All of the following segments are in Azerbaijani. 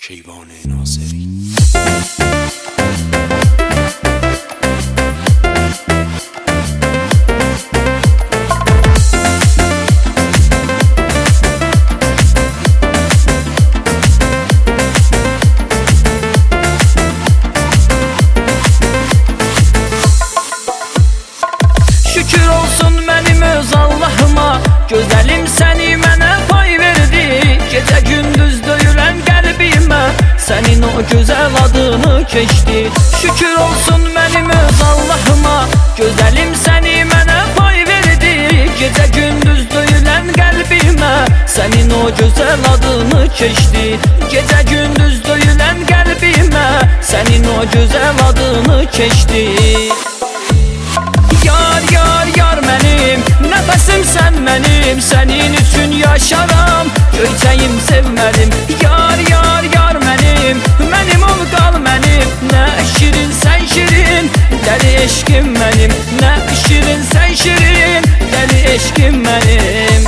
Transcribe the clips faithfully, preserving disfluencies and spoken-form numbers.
کیوان ناصری. Şükür olsun mənim öz Allahıma, gözəlim səni mənə pay verdi. Gecə gündüz döyülən qəlbimə sənin o gözəl adını keçdi. Şükür olsun mənim öz Allahıma, gözəlim səni mənə pay verdi. Gecə gündüz döyülən qəlbimə sənin o gözəl adını keçdi. Gecə gündüz döyülən qəlbimə sənin o gözəl adını keçdi. Yar yar yar mənim, nəfəsim sən mənim, sənin üçün yaşaram, göyçəyim sevmədim. Yar yar yar mənim, mənim ol qal mənim, nə şirin sən şirin, dəli eşqim mənim, nə şirin sən şirin, dəli eşqim mənim.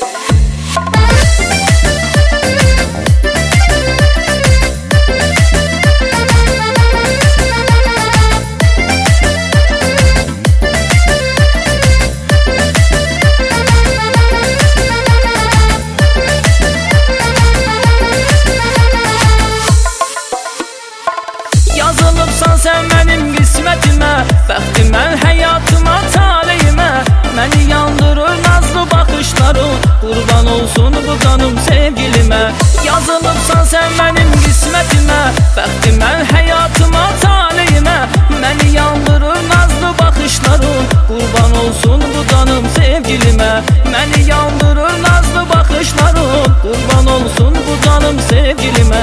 Yazılıbsan sən mənim qismətimə, bəxtimə, həyatıma, taleyimə. Məni yandırır nazlı baxışların, qurban olsun bu canım sevgilimə. Yazılıbsan sən mənim qismətimə, bəxtimə, həyatıma, taleyimə. Məni yandırır nazlı baxışların, qurban olsun bu canım sevgilimə. Məni yandırır nazlı baxışların, qurban olsun bu canım sevgilimə.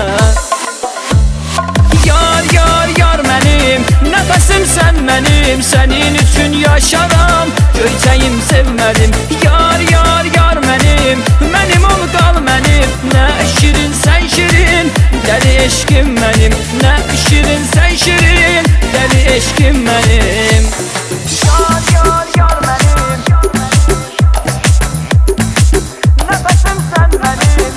Yar yar yar mənim, nəfəsim sən mənim, sənin üçün yaşaram, göyçəyim sevmədim. Yar yar yar mənim, mənim ol qal mənim, nə şirin sən şirin, dəli eşqim mənim, nə şirin sən şirin, dəli eşqim mənim. Yar yar yar mənim, nəfəsim sən mənim,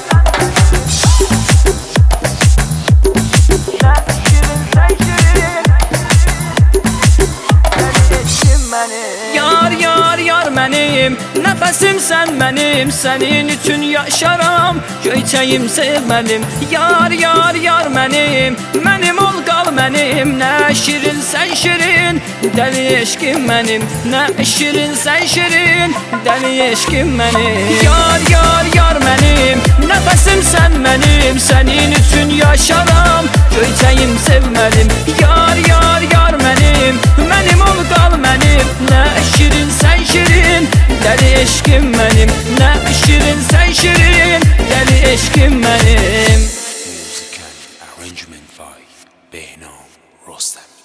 Yar yar yar mənim, nəfəsim sən mənim, sənin üçün yaşaram, göyçəyim sevmədim. Yar yar yar mənim, mənim ol qal mənim, nə şirin sən şirin, dəli eşqim mənim, nə şirin sən şirin, dəli eşqim mənim. Yar yar yar mənim, nəfəsim sən mənim, sənin üçün yaşaram, göyçəyim sevmədim. Yar yar yar mənim, mənim ol qal mənim, nə şirin sən şirin, dəli eşqim mənim, nə şirin sən şirin, dəli eşqim mənim. Musical arrangement by Behnam Rostam.